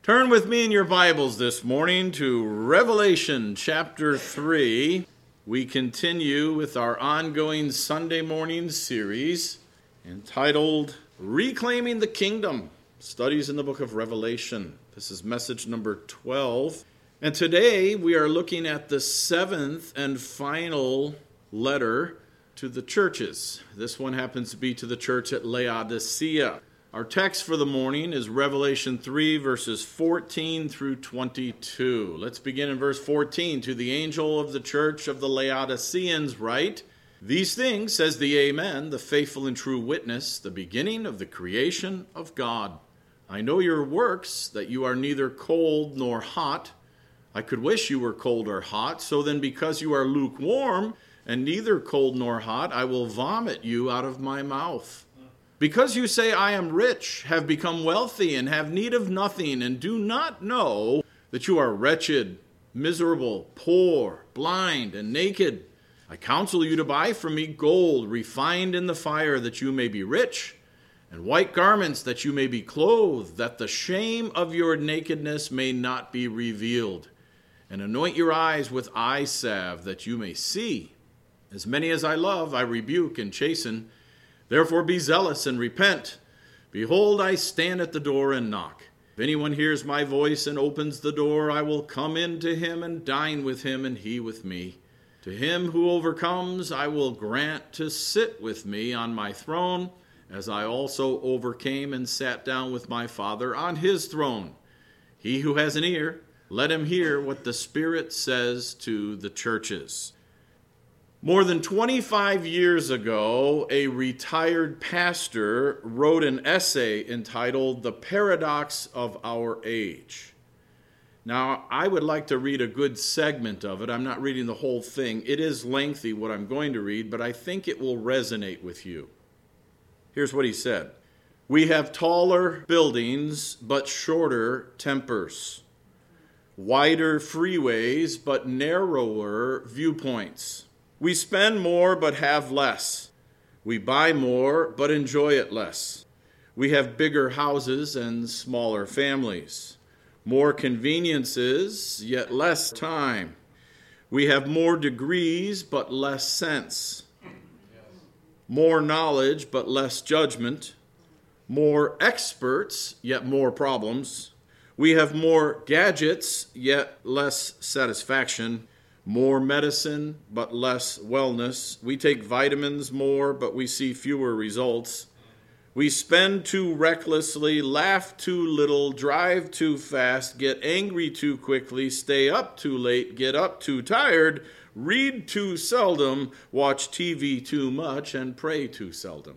Turn with me in your Bibles this morning to Revelation chapter 3. We continue with our ongoing Sunday morning series entitled Reclaiming the Kingdom, Studies in the Book of Revelation. This is message number 12. And today we are looking at the seventh and final letter to the churches. This one happens to be to the church at Laodicea. Our text for the morning is Revelation 3, verses 14 through 22. Let's begin in verse 14. To the angel of the church of the Laodiceans write, These things says the Amen, the faithful and true witness, the beginning of the creation of God. I know your works, that you are neither cold nor hot. I could wish you were cold or hot. So then because you are lukewarm and neither cold nor hot, I will vomit you out of my mouth. Because you say, I am rich, have become wealthy, and have need of nothing, and do not know that you are wretched, miserable, poor, blind, and naked. I counsel you to buy from me gold refined in the fire, that you may be rich, and white garments, that you may be clothed, that the shame of your nakedness may not be revealed. And anoint your eyes with eye salve, that you may see. As many as I love, I rebuke and chasten. Therefore be zealous and repent. Behold, I stand at the door and knock. If anyone hears my voice and opens the door, I will come in to him and dine with him and he with me. To him who overcomes, I will grant to sit with me on my throne, as I also overcame and sat down with my Father on his throne. He who has an ear, let him hear what the Spirit says to the churches. More than 25 years ago, a retired pastor wrote an essay entitled The Paradox of Our Age. Now, I would like to read a good segment of it. I'm not reading the whole thing. It is lengthy, what I'm going to read, but I think it will resonate with you. Here's what he said. We have taller buildings, but shorter tempers. Wider freeways, but narrower viewpoints. We spend more but have less. We buy more but enjoy it less. We have bigger houses and smaller families. More conveniences, yet less time. We have more degrees but less sense. More knowledge but less judgment. More experts, yet more problems. We have more gadgets, yet less satisfaction. More medicine, but less wellness. We take vitamins more, but we see fewer results. We spend too recklessly, laugh too little, drive too fast, get angry too quickly, stay up too late, get up too tired, read too seldom, watch TV too much, and pray too seldom.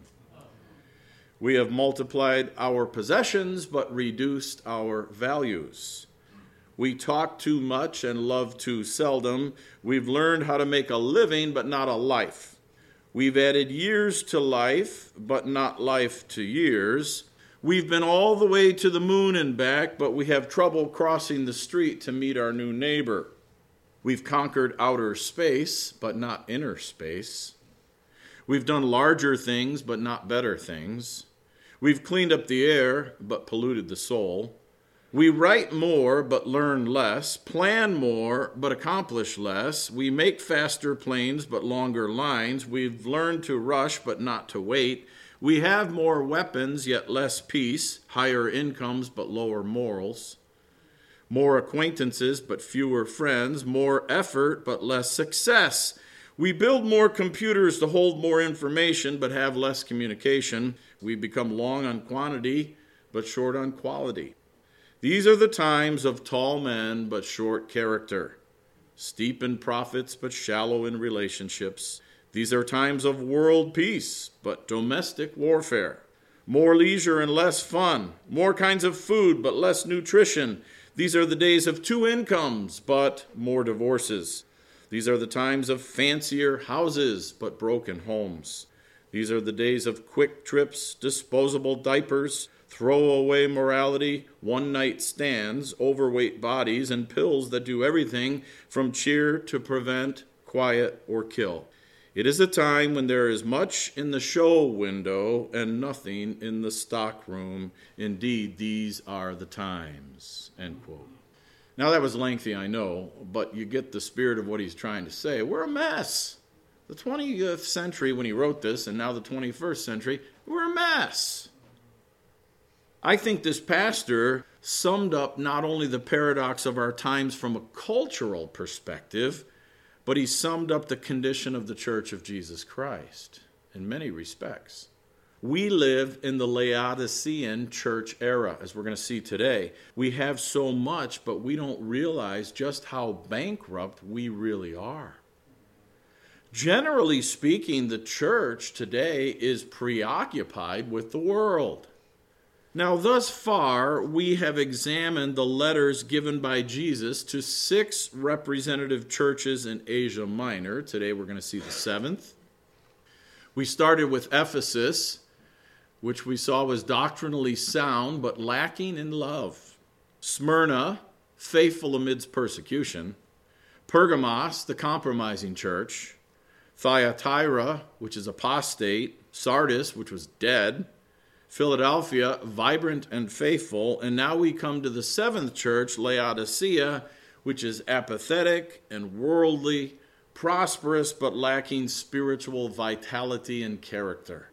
We have multiplied our possessions, but reduced our values. We talk too much and love too seldom. We've learned how to make a living, but not a life. We've added years to life, but not life to years. We've been all the way to the moon and back, but we have trouble crossing the street to meet our new neighbor. We've conquered outer space, but not inner space. We've done larger things, but not better things. We've cleaned up the air, but polluted the soul. We write more, but learn less, plan more, but accomplish less. We make faster planes, but longer lines. We've learned to rush, but not to wait. We have more weapons, yet less peace, higher incomes, but lower morals. More acquaintances, but fewer friends. More effort, but less success. We build more computers to hold more information, but have less communication. We become long on quantity, but short on quality. These are the times of tall men, but short character, steep in profits, but shallow in relationships. These are times of world peace, but domestic warfare. More leisure and less fun. More kinds of food, but less nutrition. These are the days of two incomes, but more divorces. These are the times of fancier houses, but broken homes. These are the days of quick trips, disposable diapers, throwaway morality, one-night stands, overweight bodies, and pills that do everything from cheer to prevent, quiet, or kill. It is a time when there is much in the show window and nothing in the stock room. Indeed, these are the times." End quote. Now that was lengthy, I know, but you get the spirit of what he's trying to say. We're a mess. The 20th century when he wrote this, and now the 21st century, we're a mess. I think this pastor summed up not only the paradox of our times from a cultural perspective, but he summed up the condition of the Church of Jesus Christ in many respects. We live in the Laodicean church era, as we're going to see today. We have so much, but we don't realize just how bankrupt we really are. Generally speaking, the church today is preoccupied with the world. Now, thus far, we have examined the letters given by Jesus to 6 representative churches in Asia Minor. Today, we're going to see the 7th. We started with Ephesus, which we saw was doctrinally sound but lacking in love. Smyrna, faithful amidst persecution. Pergamos, the compromising church. Thyatira, which is apostate. Sardis, which was dead. Philadelphia, vibrant and faithful. And now we come to the 7th church, Laodicea, which is apathetic and worldly, prosperous but lacking spiritual vitality and character.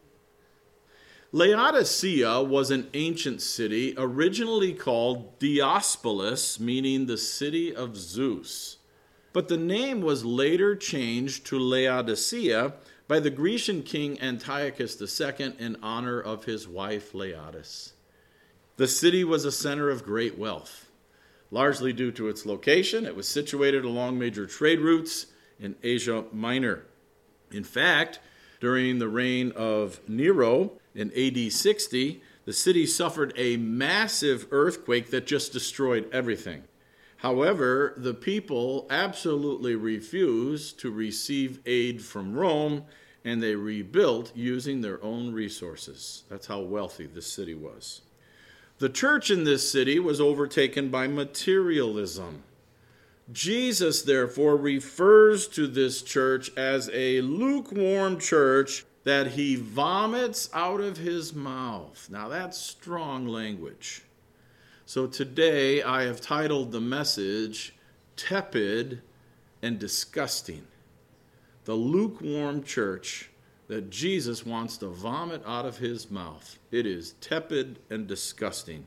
Laodicea was an ancient city originally called Diospolis, meaning the city of Zeus. But the name was later changed to Laodicea by the Grecian king Antiochus II in honor of his wife Laodice. The city was a center of great wealth. Largely due to its location, it was situated along major trade routes in Asia Minor. In fact, during the reign of Nero in AD 60, the city suffered a massive earthquake that just destroyed everything. However, the people absolutely refused to receive aid from Rome, and they rebuilt using their own resources. That's how wealthy this city was. The church in this city was overtaken by materialism. Jesus, therefore, refers to this church as a lukewarm church that he vomits out of his mouth. Now, that's strong language. So today I have titled the message, Tepid and Disgusting. The lukewarm church that Jesus wants to vomit out of his mouth. It is tepid and disgusting.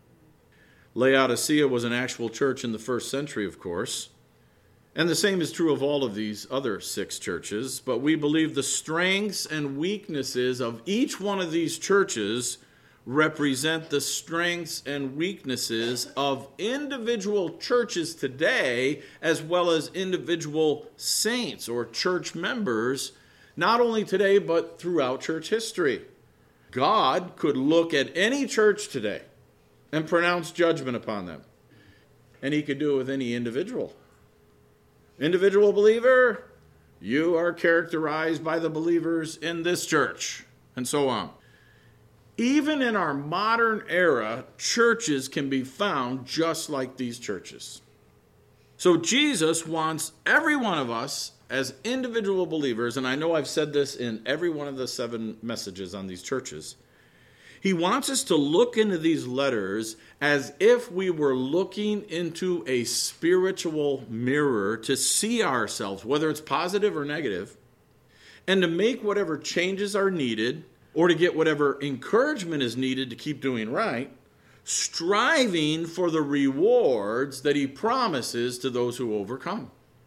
Laodicea was an actual church in the 1st century, of course. And the same is true of all of these other 6 churches. But we believe the strengths and weaknesses of each one of these churches represent the strengths and weaknesses of individual churches today, as well as individual saints or church members, not only today, but throughout church history. God could look at any church today and pronounce judgment upon them. And he could do it with any individual. Individual believer, you are characterized by the believers in this church, and so on. Even in our modern era, churches can be found just like these churches. So Jesus wants every one of us as individual believers, and I know I've said this in every one of the 7 messages on these churches, he wants us to look into these letters as if we were looking into a spiritual mirror to see ourselves, whether it's positive or negative, and to make whatever changes are needed or to get whatever encouragement is needed to keep doing right, striving for the rewards that he promises to those who overcome.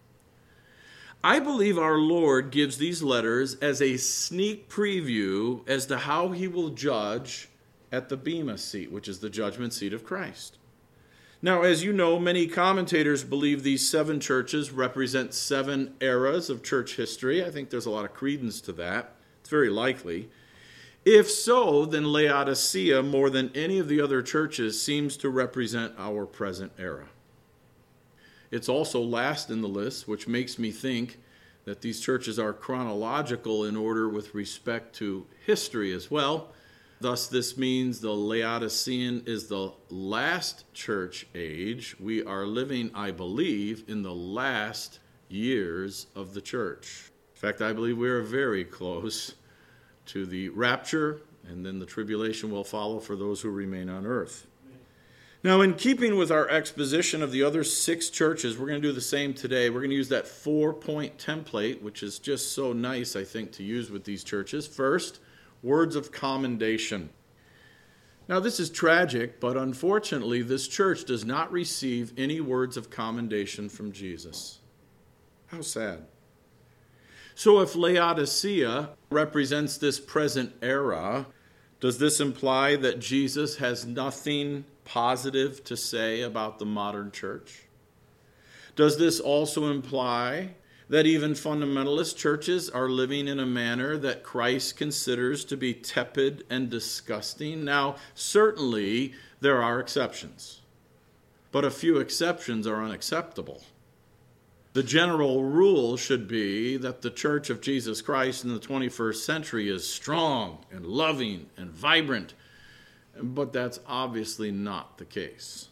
I believe our Lord gives these letters as a sneak preview as to how he will judge at the Bema seat, which is the judgment seat of Christ. Now, as you know, many commentators believe these 7 churches represent 7 eras of church history. I think there's a lot of credence to that. It's very likely. If so, then Laodicea, more than any of the other churches, seems to represent our present era. It's also last in the list, which makes me think that these churches are chronological in order with respect to history as well. Thus, this means the Laodicean is the last church age. We are living, I believe, in the last years of the church. In fact, I believe we are very close to the rapture, and then the tribulation will follow for those who remain on earth. Now, in keeping with our exposition of the other 6 churches, we're going to do the same today. We're going to use that 4-point template, which is just so nice, I think, to use with these churches. First, words of commendation. Now, this is tragic, but unfortunately, this church does not receive any words of commendation from Jesus. How sad. So if Laodicea represents this present era, does this imply that Jesus has nothing positive to say about the modern church? Does this also imply that even fundamentalist churches are living in a manner that Christ considers to be tepid and disgusting? Now, certainly there are exceptions, but a few exceptions are unacceptable. The general rule should be that the Church of Jesus Christ in the 21st century is strong and loving and vibrant, but that's obviously not the case.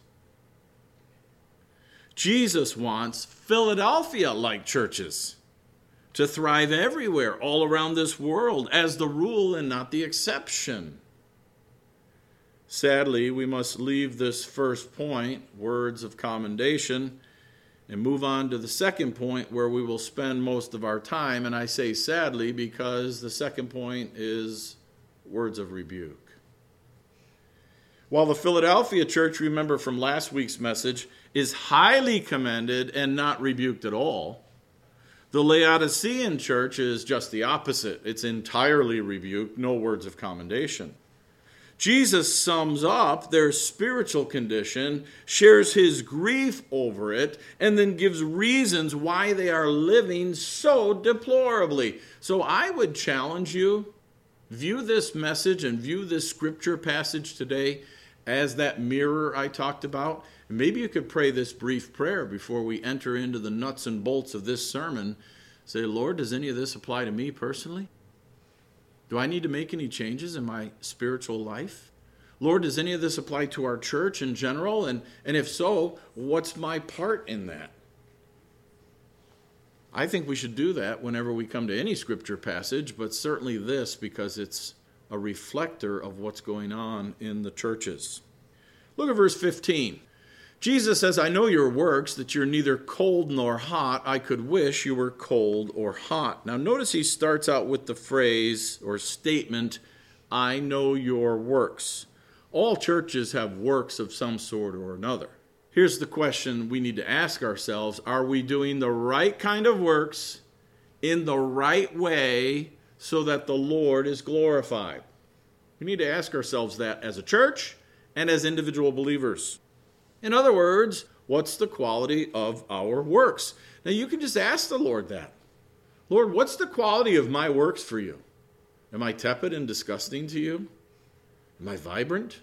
Jesus wants Philadelphia-like churches to thrive everywhere, all around this world, as the rule and not the exception. Sadly, we must leave this first point, words of commendation, and move on to the second point where we will spend most of our time. And I say sadly because the second point is words of rebuke. While the Philadelphia church, remember from last week's message, is highly commended and not rebuked at all, the Laodicean church is just the opposite. It's entirely rebuked, no words of commendation. Jesus sums up their spiritual condition, shares his grief over it, and then gives reasons why they are living so deplorably. So I would challenge you, view this message and view this scripture passage today as that mirror I talked about. And maybe you could pray this brief prayer before we enter into the nuts and bolts of this sermon. Say, Lord, does any of this apply to me personally? Do I need to make any changes in my spiritual life? Lord, does any of this apply to our church in general? And if so, what's my part in that? I think we should do that whenever we come to any scripture passage, but certainly this because it's a reflector of what's going on in the churches. Look at verse 15. Jesus says, I know your works, that you're neither cold nor hot. I could wish you were cold or hot. Now notice he starts out with the phrase or statement, I know your works. All churches have works of some sort or another. Here's the question we need to ask ourselves. Are we doing the right kind of works in the right way so that the Lord is glorified? We need to ask ourselves that as a church and as individual believers. In other words, what's the quality of our works? Now you can just ask the Lord that. Lord, what's the quality of my works for you? Am I tepid and disgusting to you? Am I vibrant?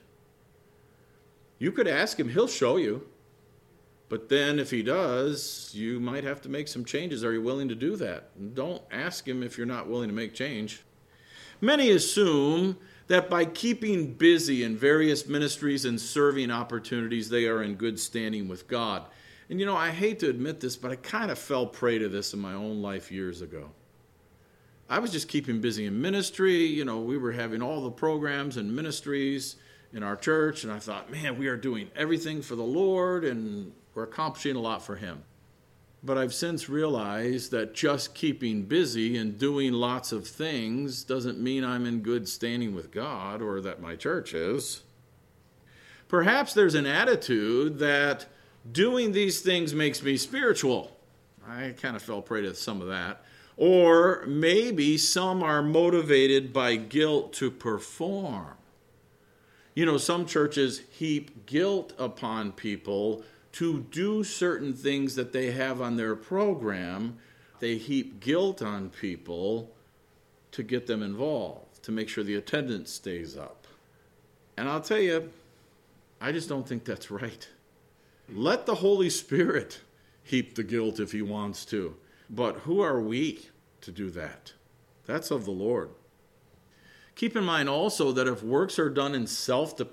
You could ask him, he'll show you. But then if he does, you might have to make some changes. Are you willing to do that? Don't ask him if you're not willing to make change. Many assume that by keeping busy in various ministries and serving opportunities, they are in good standing with God. And you know, I hate to admit this, but I kind of fell prey to this in my own life years ago. I was just keeping busy in ministry. You know, we were having all the programs and ministries in our church, and I thought, man, we are doing everything for the Lord, and we're accomplishing a lot for him. But I've since realized that just keeping busy and doing lots of things doesn't mean I'm in good standing with God or that my church is. Perhaps there's an attitude that doing these things makes me spiritual. I kind of fell prey to some of that. Or maybe some are motivated by guilt to perform. You know, some churches heap guilt upon people to do certain things that they have on their program. They heap guilt on people to get them involved, to make sure the attendance stays up. And I'll tell you, I just don't think that's right. Let the Holy Spirit heap the guilt if he wants to. But who are we to do that? That's of the Lord. Keep in mind also that if works are done in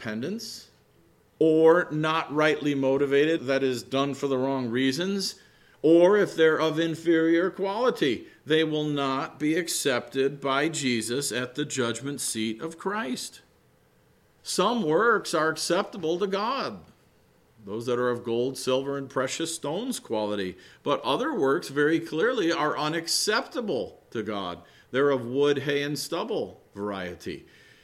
self-dependence, or not rightly motivated, that is done for the wrong reasons, or if they're of inferior quality, they will not be accepted by Jesus at the judgment seat of Christ. Some works are acceptable to God, those that are of gold, silver, and precious stones quality. But other works very clearly are unacceptable to God. They're of wood, hay, and stubble variety.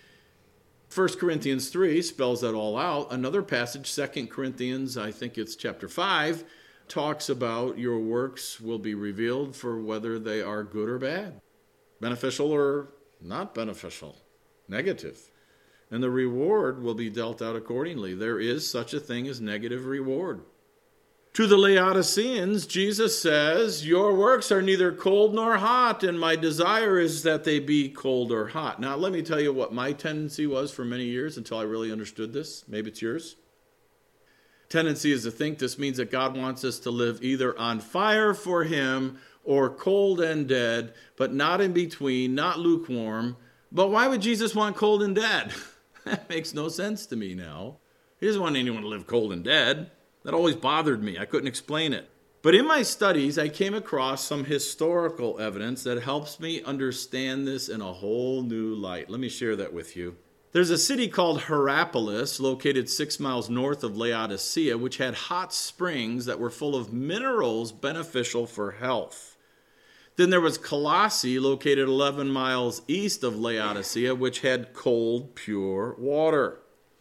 1 Corinthians 3 spells that all out. Another passage, 2 Corinthians, I think it's chapter 5, talks about your works will be revealed for whether they are good or bad, beneficial or not beneficial, negative. And the reward will be dealt out accordingly. There is such a thing as negative reward. To the Laodiceans, Jesus says, your works are neither cold nor hot, and my desire is that they be cold or hot. Now, let me tell you what my tendency was for many years until I really understood this. Maybe it's yours. Tendency is to think this means that God wants us to live either on fire for him or cold and dead, but not in between, not lukewarm. But why would Jesus want cold and dead? That makes no sense to me now. He doesn't want anyone to live cold and dead. That always bothered me. I couldn't explain it. But in my studies, I came across some historical evidence that helps me understand this in a whole new light. Let me share that with you. There's a city called Hierapolis, located 6 miles north of Laodicea, which had hot springs that were full of minerals beneficial for health. Then there was Colossae, located 11 miles east of Laodicea, which had cold, pure water.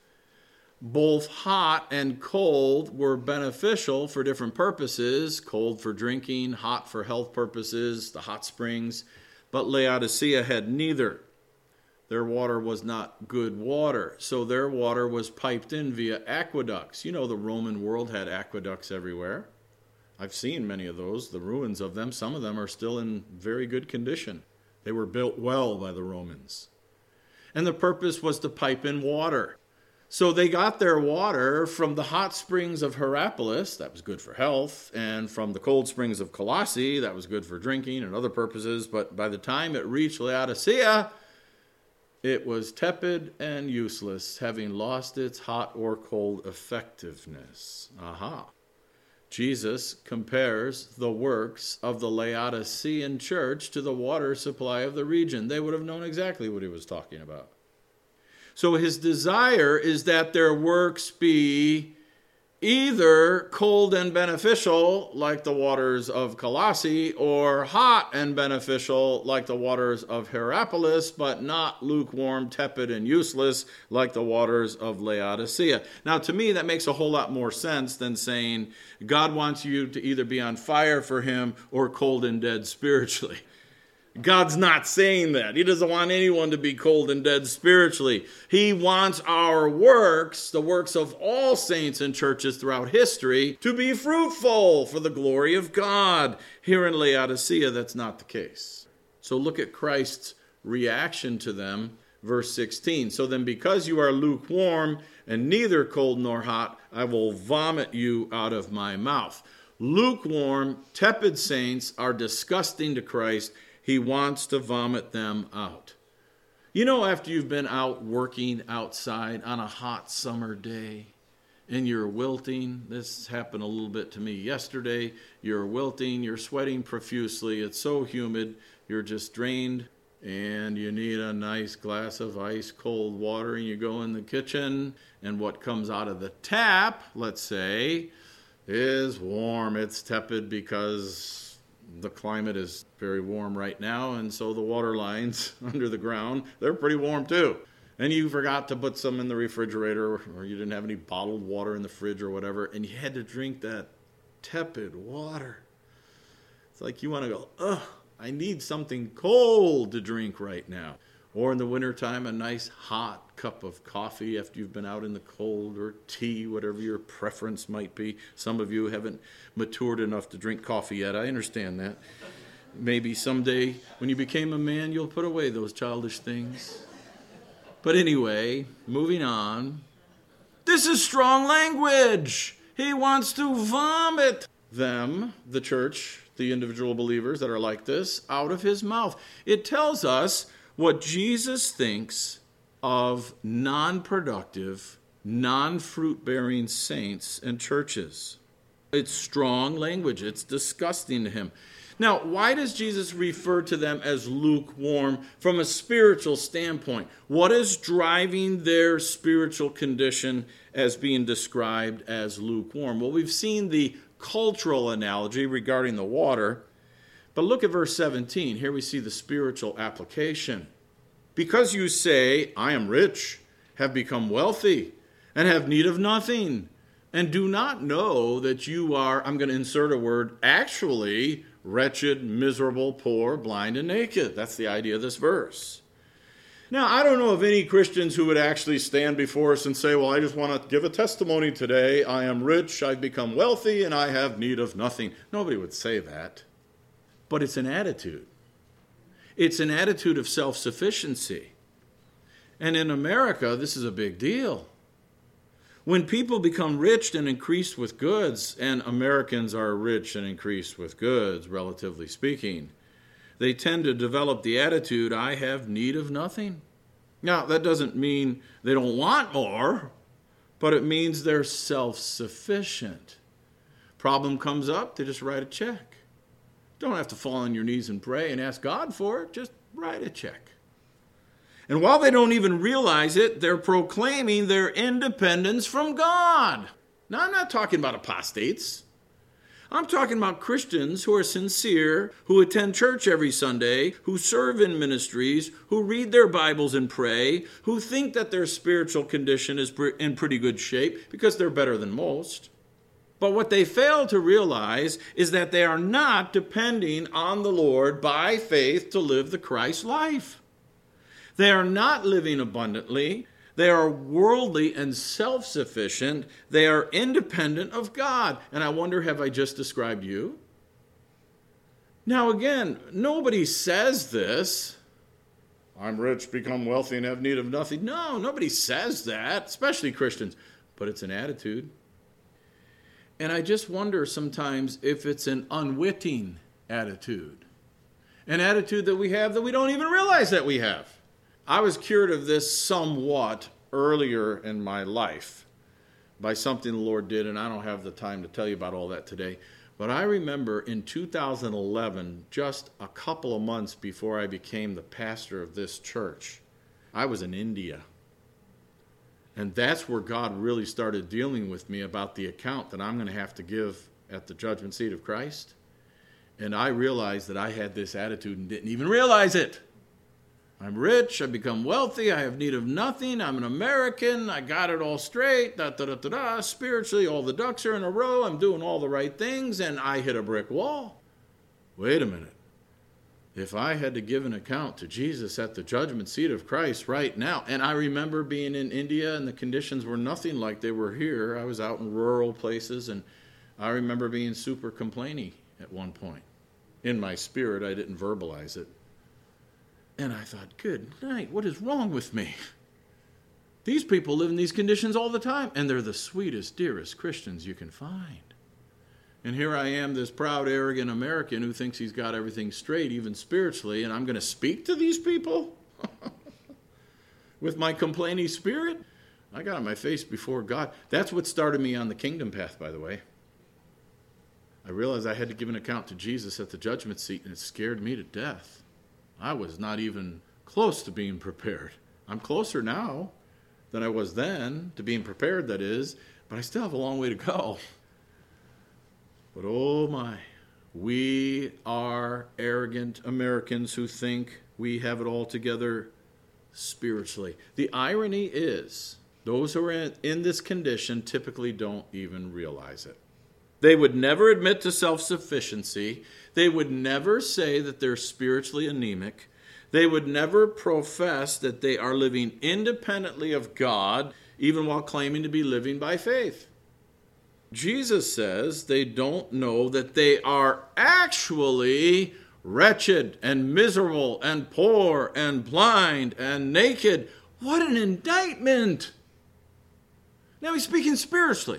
Both hot and cold were beneficial for different purposes. Cold for drinking, hot for health purposes, the hot springs. But Laodicea had neither. Their water was not good water, so their water was piped in via aqueducts. You know, the Roman world had aqueducts everywhere. I've seen many of those, the ruins of them. Some of them are still in very good condition. They were built well by the Romans. And the purpose was to pipe in water. So they got their water from the hot springs of Hierapolis, that was good for health, and from the cold springs of Colossae, that was good for drinking and other purposes. But by the time it reached Laodicea, it was tepid and useless, having lost its hot or cold effectiveness. Aha. Jesus compares the works of the Laodicean church to the water supply of the region. They would have known exactly what he was talking about. So his desire is that their works be either cold and beneficial, like the waters of Colossae, or hot and beneficial, like the waters of Hierapolis, but not lukewarm, tepid, and useless, like the waters of Laodicea. Now, to me, that makes a whole lot more sense than saying God wants you to either be on fire for him or cold and dead spiritually. God's not saying that. He doesn't want anyone to be cold and dead spiritually. He wants our works, the works of all saints and churches throughout history, to be fruitful for the glory of God. Here in Laodicea, that's not the case. So look at Christ's reaction to them, verse 16. So then, because you are lukewarm and neither cold nor hot, I will vomit you out of my mouth. Lukewarm, tepid saints are disgusting to Christ. He wants to vomit them out. You know, after you've been out working outside on a hot summer day and you're wilting, this happened a little bit to me yesterday, you're wilting, you're sweating profusely, it's so humid, you're just drained, and you need a nice glass of ice cold water, and you go in the kitchen, and what comes out of the tap, let's say, is warm. It's tepid because the climate is very warm right now, and so the water lines under the ground, they're pretty warm too. And you forgot to put some in the refrigerator, or you didn't have any bottled water in the fridge or whatever, and you had to drink that tepid water. It's like you want to go, ugh, I need something cold to drink right now. Or in the wintertime, a nice hot cup of coffee after you've been out in the cold, or tea, whatever your preference might be. Some of you haven't matured enough to drink coffee yet. I understand that. Maybe someday when you became a man, you'll put away those childish things. But anyway, moving on. This is strong language. He wants to vomit them, the church, the individual believers that are like this, out of his mouth. It tells us what Jesus thinks of non-productive, non-fruit-bearing saints and churches. It's strong language. It's disgusting to him. Now, why does Jesus refer to them as lukewarm from a spiritual standpoint? What is driving their spiritual condition as being described as lukewarm? Well, we've seen the cultural analogy regarding the water, but look at verse 17. Here we see the spiritual application. Because you say, I am rich, have become wealthy, and have need of nothing, and do not know that you are, I'm going to insert a word, actually wretched, miserable, poor, blind, and naked. That's the idea of this verse. Now, I don't know of any Christians who would actually stand before us and say, well, I just want to give a testimony today. I am rich, I've become wealthy, and I have need of nothing. Nobody would say that. But it's an attitude. It's an attitude of self-sufficiency. And in America, this is a big deal. When people become rich and increased with goods, and Americans are rich and increased with goods, relatively speaking, they tend to develop the attitude, I have need of nothing. Now, that doesn't mean they don't want more, but it means they're self-sufficient. Problem comes up, they just write a check. Don't have to fall on your knees and pray and ask God for it, just write a check. And while they don't even realize it, they're proclaiming their independence from God. Now, I'm not talking about apostates. I'm talking about Christians who are sincere, who attend church every Sunday, who serve in ministries, who read their Bibles and pray, who think that their spiritual condition is in pretty good shape because they're better than most. But what they fail to realize is that they are not depending on the Lord by faith to live the Christ life. They are not living abundantly. They are worldly and self-sufficient. They are independent of God. And I wonder, have I just described you? Now again, nobody says this. I'm rich, become wealthy, and have need of nothing. No, nobody says that, especially Christians. But it's an attitude. And I just wonder sometimes if it's an unwitting attitude. An attitude that we have that we don't even realize that we have. I was cured of this somewhat earlier in my life by something the Lord did, and I don't have the time to tell you about all that today. But I remember in 2011, just a couple of months before I became the pastor of this church, I was in India. And that's where God really started dealing with me about the account that I'm going to have to give at the judgment seat of Christ. And I realized that I had this attitude and didn't even realize it. I'm rich, I've become wealthy, I have need of nothing, I'm an American, I got it all straight, spiritually all the ducks are in a row, I'm doing all the right things, and I hit a brick wall. Wait a minute. If I had to give an account to Jesus at the judgment seat of Christ right now, and I remember being in India and the conditions were nothing like they were here. I was out in rural places, and I remember being super complainy at one point. In my spirit, I didn't verbalize it. And I thought, good night, what is wrong with me? These people live in these conditions all the time, and they're the sweetest, dearest Christians you can find. And here I am, this proud, arrogant American who thinks he's got everything straight, even spiritually, and I'm going to speak to these people with my complaining spirit? I got on my face before God. That's what started me on the kingdom path, by the way. I realized I had to give an account to Jesus at the judgment seat, and it scared me to death. I was not even close to being prepared. I'm closer now than I was then, to being prepared, that is, but I still have a long way to go. But oh my, we are arrogant Americans who think we have it all together spiritually. The irony is, those who are in this condition typically don't even realize it. They would never admit to self-sufficiency. They would never say that they're spiritually anemic. They would never profess that they are living independently of God, even while claiming to be living by faith. Jesus says they don't know that they are actually wretched and miserable and poor and blind and naked. What an indictment! Now he's speaking spiritually.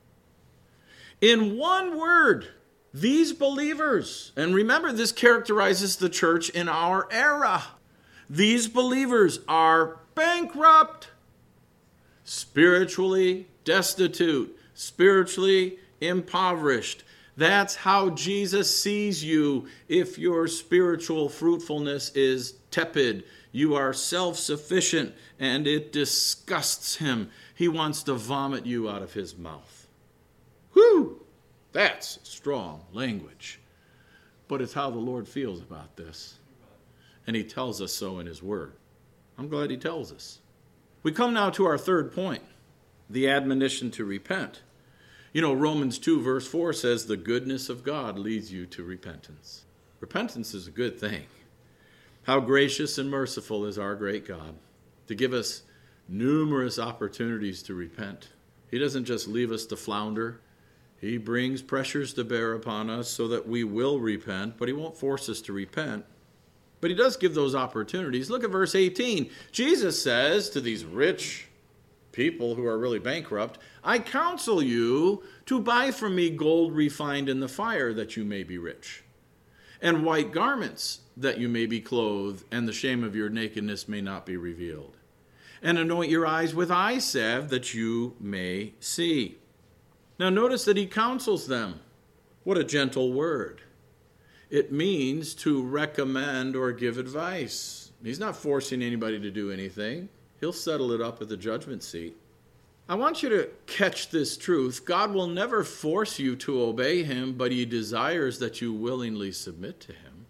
In one word, these believers, and remember this characterizes the church in our era, these believers are bankrupt, spiritually destitute, spiritually impoverished. That's how Jesus sees you if your spiritual fruitfulness is tepid. You are self-sufficient, and it disgusts him. He wants to vomit you out of his mouth. Whew! That's strong language. But it's how the Lord feels about this. And he tells us so in his word. I'm glad he tells us. We come now to our third point, the admonition to repent. You know, Romans 2 verse 4 says, the goodness of God leads you to repentance. Repentance is a good thing. How gracious and merciful is our great God to give us numerous opportunities to repent. He doesn't just leave us to flounder. He brings pressures to bear upon us so that we will repent, but he won't force us to repent. But he does give those opportunities. Look at verse 18. Jesus says to these rich people who are really bankrupt, I counsel you to buy from me gold refined in the fire that you may be rich, and white garments that you may be clothed, and the shame of your nakedness may not be revealed. And anoint your eyes with eye salve that you may see. Now notice that he counsels them. What a gentle word. It means to recommend or give advice. He's not forcing anybody to do anything. He'll settle it up at the judgment seat. I want you to catch this truth. God will never force you to obey him, but he desires that you willingly submit to him.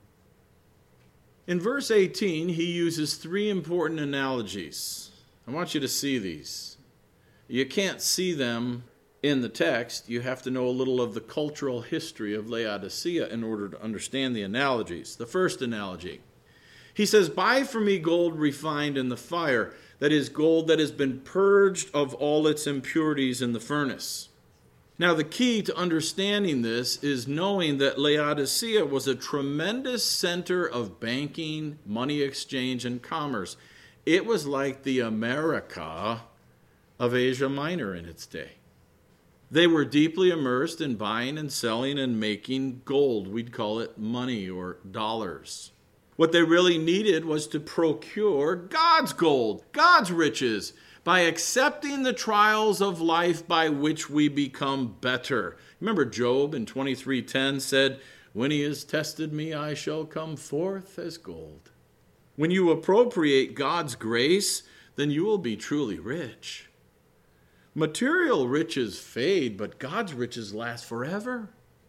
In verse 18, he uses three important analogies. I want you to see these. You can't see them in the text. You have to know a little of the cultural history of Laodicea in order to understand the analogies. The first analogy, he says, buy from me gold refined in the fire, that is, gold that has been purged of all its impurities in the furnace. Now, the key to understanding this is knowing that Laodicea was a tremendous center of banking, money exchange, and commerce. It was like the America of Asia Minor in its day. They were deeply immersed in buying and selling and making gold. We'd call it money or dollars. What they really needed was to procure God's gold, God's riches, by accepting the trials of life by which we become better. Remember Job in 23:10 said, when he has tested me, I shall come forth as gold. When you appropriate God's grace, then you will be truly rich. Material riches fade, but God's riches last forever.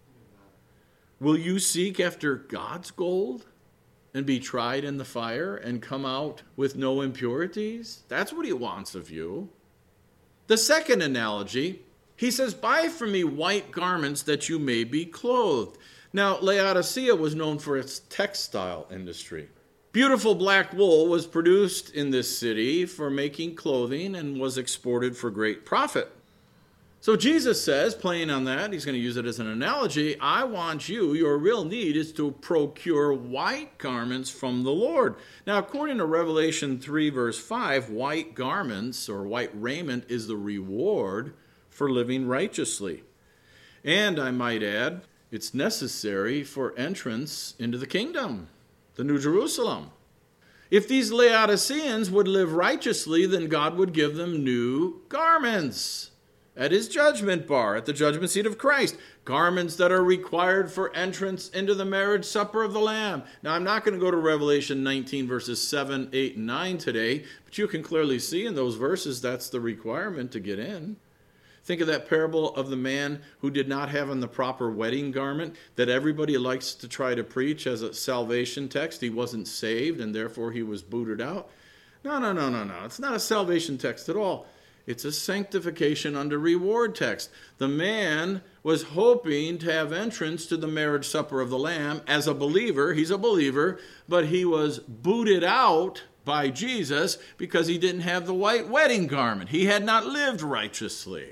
Will you seek after God's gold and be tried in the fire and come out with no impurities? That's what he wants of you. The second analogy, he says, buy from me white garments that you may be clothed. Now, Laodicea was known for its textile industry. Beautiful black wool was produced in this city for making clothing and was exported for great profit. So Jesus says, playing on that, he's going to use it as an analogy, I want you, your real need is to procure white garments from the Lord. Now, according to Revelation 3, verse 5, white garments or white raiment is the reward for living righteously. And I might add, it's necessary for entrance into the kingdom, the New Jerusalem. If these Laodiceans would live righteously, then God would give them new garments at his judgment bar, at the judgment seat of Christ. Garments that are required for entrance into the marriage supper of the Lamb. Now, I'm not going to go to Revelation 19, verses 7, 8, and 9 today, but you can clearly see in those verses that's the requirement to get in. Think of that parable of the man who did not have on the proper wedding garment that everybody likes to try to preach as a salvation text. He wasn't saved, and therefore he was booted out. No. It's not a salvation text at all. It's a sanctification under reward text. The man was hoping to have entrance to the marriage supper of the Lamb as a believer. He's a believer, but he was booted out by Jesus because he didn't have the white wedding garment. He had not lived righteously.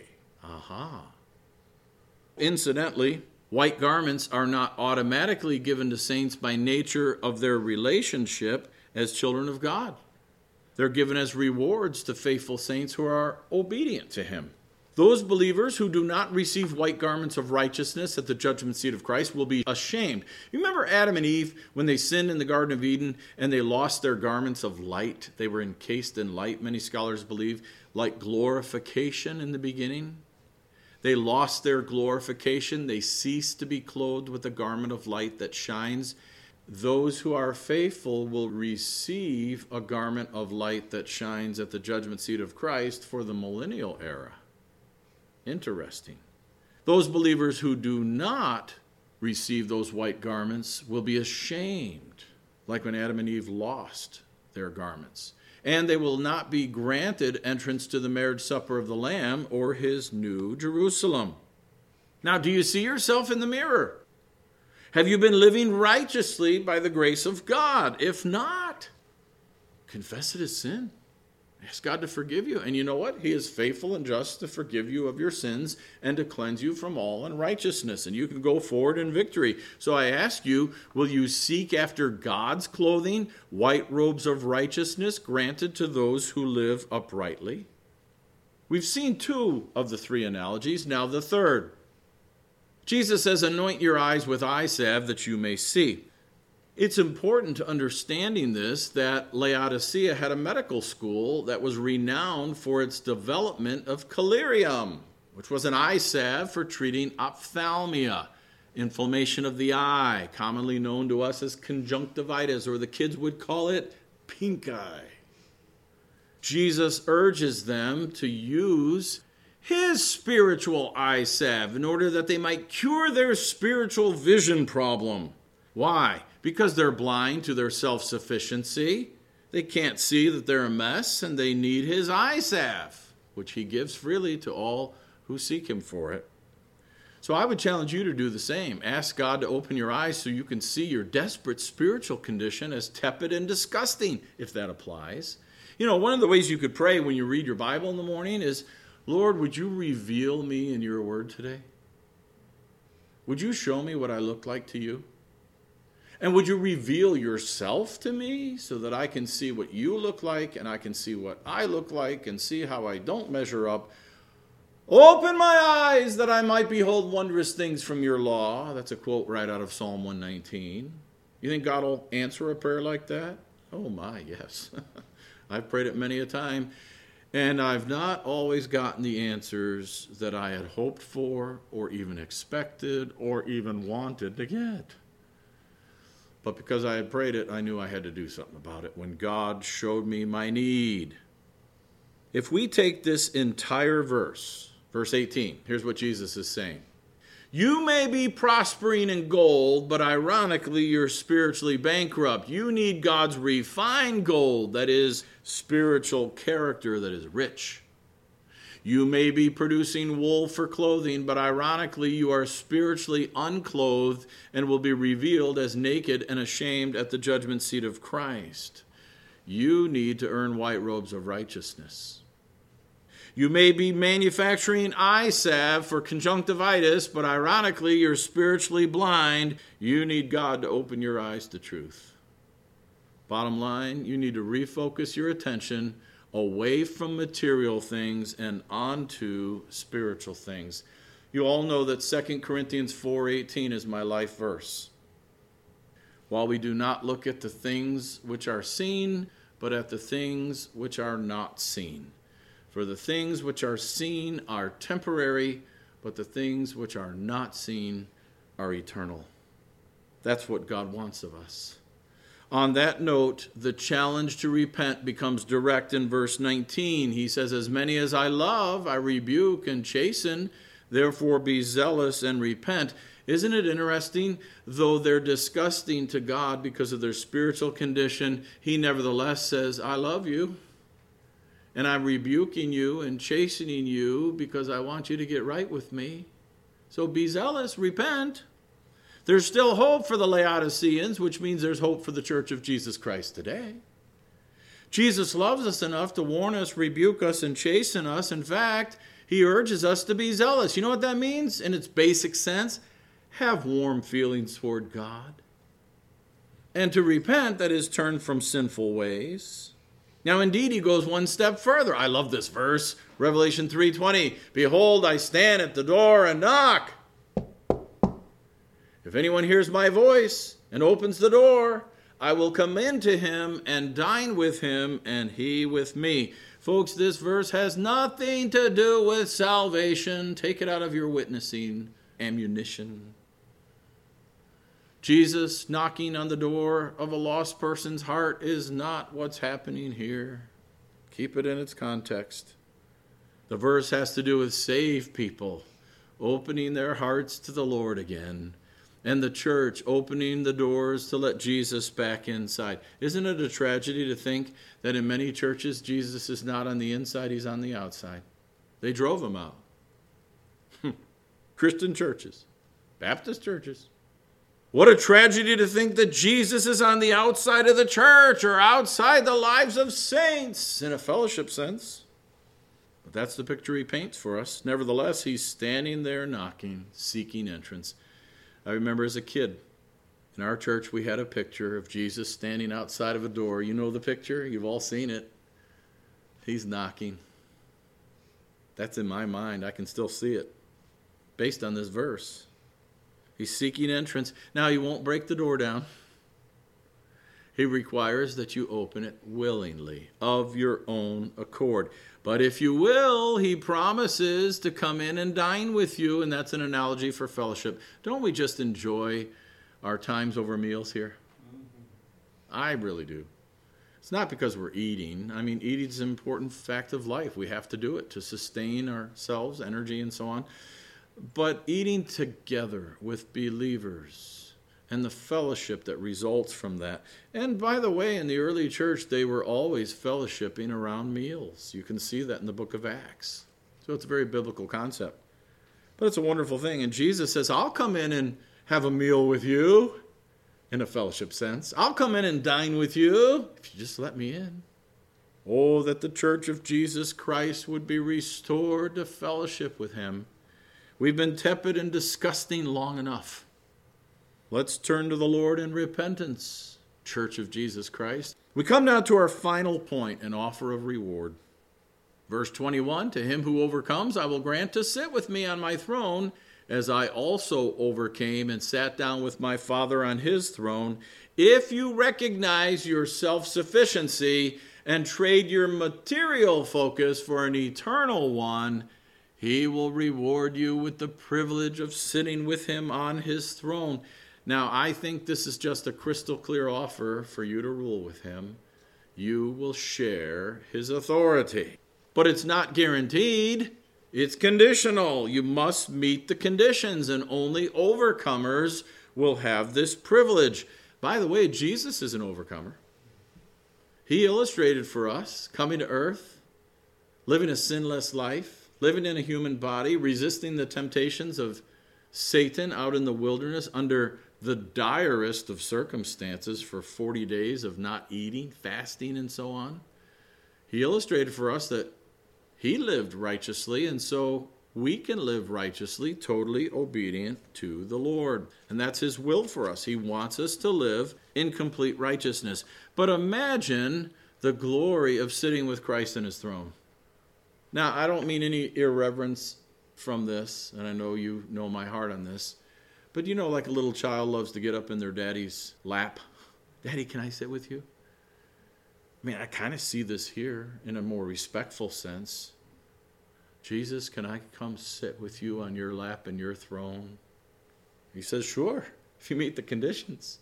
Incidentally, white garments are not automatically given to saints by nature of their relationship as children of God. They're given as rewards to faithful saints who are obedient to him. Those believers who do not receive white garments of righteousness at the judgment seat of Christ will be ashamed. You remember Adam and Eve when they sinned in the Garden of Eden and they lost their garments of light? They were encased in light, many scholars believe, like glorification in the beginning. They lost their glorification. They ceased to be clothed with a garment of light that shines. Those who are faithful will receive a garment of light that shines at the judgment seat of Christ for the millennial era. Interesting. Those believers who do not receive those white garments will be ashamed, like when Adam and Eve lost their garments. And they will not be granted entrance to the marriage supper of the Lamb or his new Jerusalem. Now, do you see yourself in the mirror? Have you been living righteously by the grace of God? If not, confess it as sin. Ask God to forgive you. And you know what? He is faithful and just to forgive you of your sins and to cleanse you from all unrighteousness. And you can go forward in victory. So I ask you, will you seek after God's clothing, white robes of righteousness granted to those who live uprightly? We've seen two of the three analogies. Now the third. Jesus says, anoint your eyes with eye salve that you may see. It's important to understanding this that Laodicea had a medical school that was renowned for its development of collyrium, which was an eye salve for treating ophthalmia, inflammation of the eye, commonly known to us as conjunctivitis, or the kids would call it pink eye. Jesus urges them to use his spiritual eye salve in order that they might cure their spiritual vision problem. Why? Because they're blind to their self-sufficiency. They can't see that they're a mess, and they need his eye salve, which he gives freely to all who seek him for it. So I would challenge you to do the same. Ask God to open your eyes so you can see your desperate spiritual condition as tepid and disgusting, if that applies. You know, one of the ways you could pray when you read your Bible in the morning is, Lord, would you reveal me in your word today? Would you show me what I look like to you? And would you reveal yourself to me so that I can see what you look like and I can see what I look like and see how I don't measure up? Open my eyes that I might behold wondrous things from your law. That's a quote right out of Psalm 119. You think God will answer a prayer like that? Oh my, yes. I've prayed it many a time. And I've not always gotten the answers that I had hoped for or even expected or even wanted to get. But because I had prayed it, I knew I had to do something about it when God showed me my need. If we take this entire verse, verse 18, here's what Jesus is saying. You may be prospering in gold, but ironically, you're spiritually bankrupt. You need God's refined gold, that is spiritual character that is rich. You may be producing wool for clothing, but ironically, you are spiritually unclothed and will be revealed as naked and ashamed at the judgment seat of Christ. You need to earn white robes of righteousness. You may be manufacturing eye salve for conjunctivitis, but ironically, you're spiritually blind. You need God to open your eyes to truth. Bottom line, you need to refocus your attention away from material things and onto spiritual things. You all know that 2 Corinthians 4:18 is my life verse. While we do not look at the things which are seen, but at the things which are not seen. For the things which are seen are temporary, but the things which are not seen are eternal. That's what God wants of us. On that note, the challenge to repent becomes direct in verse 19. He says, as many as I love, I rebuke and chasten, therefore be zealous and repent. Isn't it interesting? Though they're disgusting to God because of their spiritual condition, he nevertheless says, I love you. And I'm rebuking you and chastening you because I want you to get right with me. So be zealous, repent. There's still hope for the Laodiceans, which means there's hope for the Church of Jesus Christ today. Jesus loves us enough to warn us, rebuke us, and chasten us. In fact, he urges us to be zealous. You know what that means in its basic sense? Have warm feelings toward God. And to repent, that is, turn from sinful ways. Now, indeed, he goes one step further. I love this verse, Revelation 3:20. Behold, I stand at the door and knock. If anyone hears my voice and opens the door, I will come into him and dine with him, and he with me. Folks, this verse has nothing to do with salvation. Take it out of your witnessing ammunition. Jesus knocking on the door of a lost person's heart is not what's happening here. Keep it in its context. The verse has to do with saved people opening their hearts to the Lord again, and the church opening the doors to let Jesus back inside. Isn't it a tragedy to think that in many churches Jesus is not on the inside, he's on the outside? They drove him out. Christian churches, Baptist churches. What a tragedy to think that Jesus is on the outside of the church or outside the lives of saints in a fellowship sense. But that's the picture he paints for us. Nevertheless, he's standing there knocking, seeking entrance. I remember as a kid, in our church, we had a picture of Jesus standing outside of a door. You know the picture? You've all seen it. He's knocking. That's in my mind. I can still see it based on this verse. He's seeking entrance. Now, he won't break the door down. He requires that you open it willingly, of your own accord. But if you will, he promises to come in and dine with you, and that's an analogy for fellowship. Don't we just enjoy our times over meals here? I really do. It's not because we're eating. I mean, eating is an important fact of life. We have to do it to sustain ourselves, energy, and so on. But eating together with believers and the fellowship that results from that. And by the way, in the early church, they were always fellowshipping around meals. You can see that in the book of Acts. So it's a very biblical concept. But it's a wonderful thing. And Jesus says, I'll come in and have a meal with you in a fellowship sense. I'll come in and dine with you if you just let me in. Oh, that the church of Jesus Christ would be restored to fellowship with him. We've been tepid and disgusting long enough. Let's turn to the Lord in repentance, Church of Jesus Christ. We come now to our final point, an offer of reward. Verse 21, to him who overcomes, I will grant to sit with me on my throne, as I also overcame and sat down with my Father on his throne. If you recognize your self-sufficiency and trade your material focus for an eternal one, he will reward you with the privilege of sitting with him on his throne. Now, I think this is just a crystal clear offer for you to rule with him. You will share his authority. But it's not guaranteed. It's conditional. You must meet the conditions, and only overcomers will have this privilege. By the way, Jesus is an overcomer. He illustrated for us coming to earth, living a sinless life, living in a human body, resisting the temptations of Satan out in the wilderness under the direst of circumstances for 40 days of not eating, fasting, and so on. He illustrated for us that he lived righteously, and so we can live righteously, totally obedient to the Lord. And that's his will for us. He wants us to live in complete righteousness. But imagine the glory of sitting with Christ in his throne. Now, I don't mean any irreverence from this, and I know you know my heart on this, but you know, like a little child loves to get up in their daddy's lap. Daddy, can I sit with you? I mean, I kind of see this here in a more respectful sense. Jesus, can I come sit with you on your lap and your throne? He says, sure, if you meet the conditions.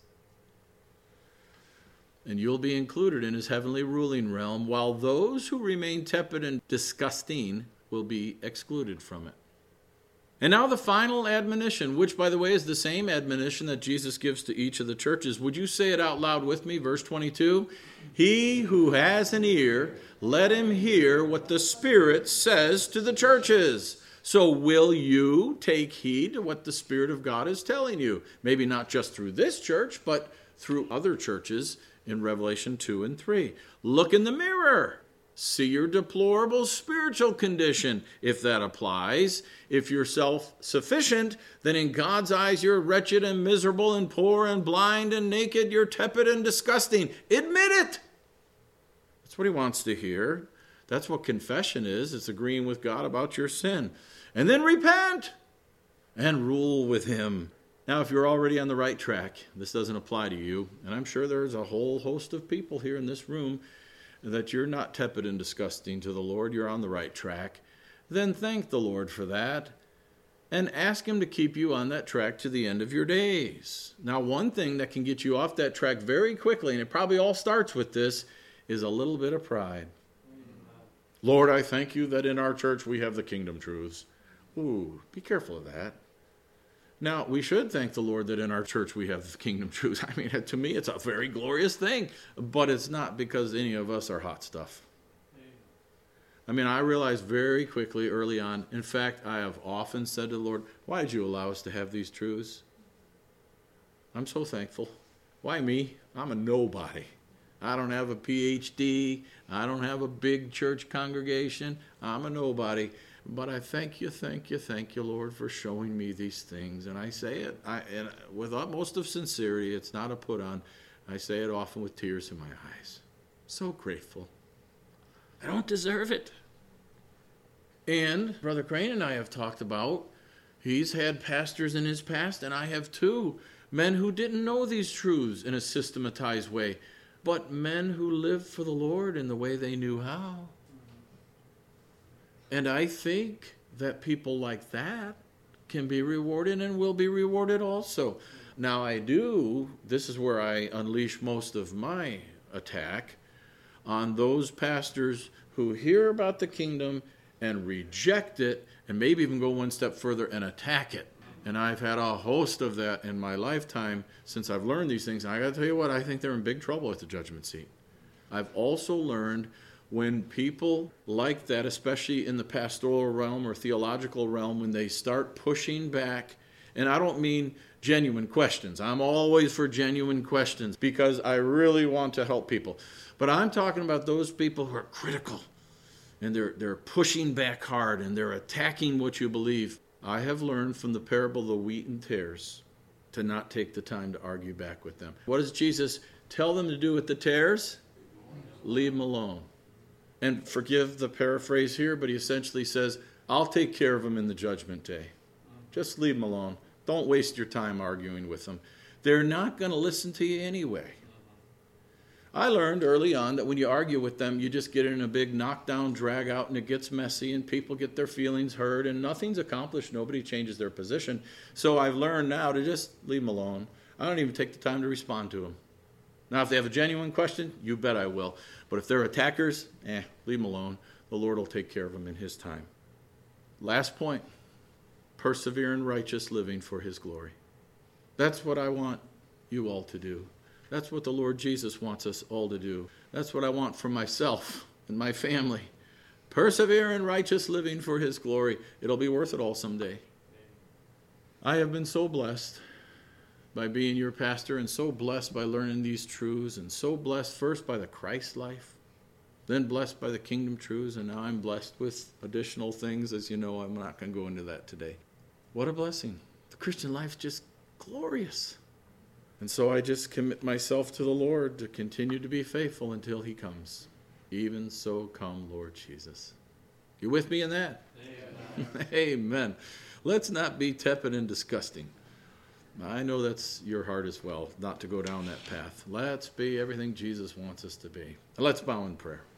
And you'll be included in his heavenly ruling realm, while those who remain tepid and disgusting will be excluded from it. And now the final admonition, which, by the way, is the same admonition that Jesus gives to each of the churches. Would you say it out loud with me? Verse 22, he who has an ear, let him hear what the Spirit says to the churches. So will you take heed to what the Spirit of God is telling you? Maybe not just through this church, but through other churches in Revelation 2 and 3. Look in the mirror. See your deplorable spiritual condition, if that applies. If you're self-sufficient, then in God's eyes you're wretched and miserable and poor and blind and naked. You're tepid and disgusting. Admit it. That's what he wants to hear. That's what confession is. It's agreeing with God about your sin. And then repent and rule with him Now, if you're already on the right track, this doesn't apply to you, and I'm sure there's a whole host of people here in this room that you're not tepid and disgusting to the Lord, you're on the right track, then thank the Lord for that and ask Him to keep you on that track to the end of your days. Now, one thing that can get you off that track very quickly, and it probably all starts with this, is a little bit of pride. Lord, I thank you that in our church we have the kingdom truths. Ooh, be careful of that. Now, we should thank the Lord that in our church we have the kingdom truths. I mean, to me, it's a very glorious thing, but it's not because any of us are hot stuff. I mean, I realized very quickly early on, in fact, I have often said to the Lord, why did you allow us to have these truths? I'm so thankful. Why me? I'm a nobody. I don't have a PhD. I don't have a big church congregation. I'm a nobody. But I thank you, Lord, for showing me these things. And I say it and with utmost of sincerity. It's not a put on. I say it often with tears in my eyes. So grateful. I don't deserve it. And Brother Crane and I have talked about, he's had pastors in his past, and I have too, men who didn't know these truths in a systematized way, but men who lived for the Lord in the way they knew how. And I think that people like that can be rewarded and will be rewarded also. Now this is where I unleash most of my attack on those pastors who hear about the kingdom and reject it and maybe even go one step further and attack it. And I've had a host of that in my lifetime since I've learned these things. And I got to tell you what, I think they're in big trouble at the judgment seat. I've also learned when people like that, especially in the pastoral realm or theological realm, when they start pushing back, and I don't mean genuine questions. I'm always for genuine questions because I really want to help people. But I'm talking about those people who are critical and they're pushing back hard and they're attacking what you believe. I have learned from the parable of the wheat and tares to not take the time to argue back with them. What does Jesus tell them to do with the tares? Leave them alone. And forgive the paraphrase here, but he essentially says, I'll take care of them in the judgment day. Just leave them alone. Don't waste your time arguing with them. They're not going to listen to you anyway. I learned early on that when you argue with them, you just get in a big knockdown, drag out, and it gets messy, and people get their feelings hurt, and nothing's accomplished. Nobody changes their position. So I've learned now to just leave them alone. I don't even take the time to respond to them. Now, if they have a genuine question, you bet I will. But if they're attackers, leave them alone. The Lord will take care of them in His time. Last point, persevere in righteous living for His glory. That's what I want you all to do. That's what the Lord Jesus wants us all to do. That's what I want for myself and my family. Persevere in righteous living for His glory. It'll be worth it all someday. I have been so blessed by being your pastor and so blessed by learning these truths and so blessed first by the Christ life, then blessed by the kingdom truths, and now I'm blessed with additional things. As you know, I'm not going to go into that today. What a blessing. The Christian life is just glorious. And so I just commit myself to the Lord to continue to be faithful until He comes. Even so come, Lord Jesus. You with me in that? Amen. Amen. Let's not be tepid and disgusting. I know that's your heart as well, not to go down that path. Let's be everything Jesus wants us to be. Let's bow in prayer.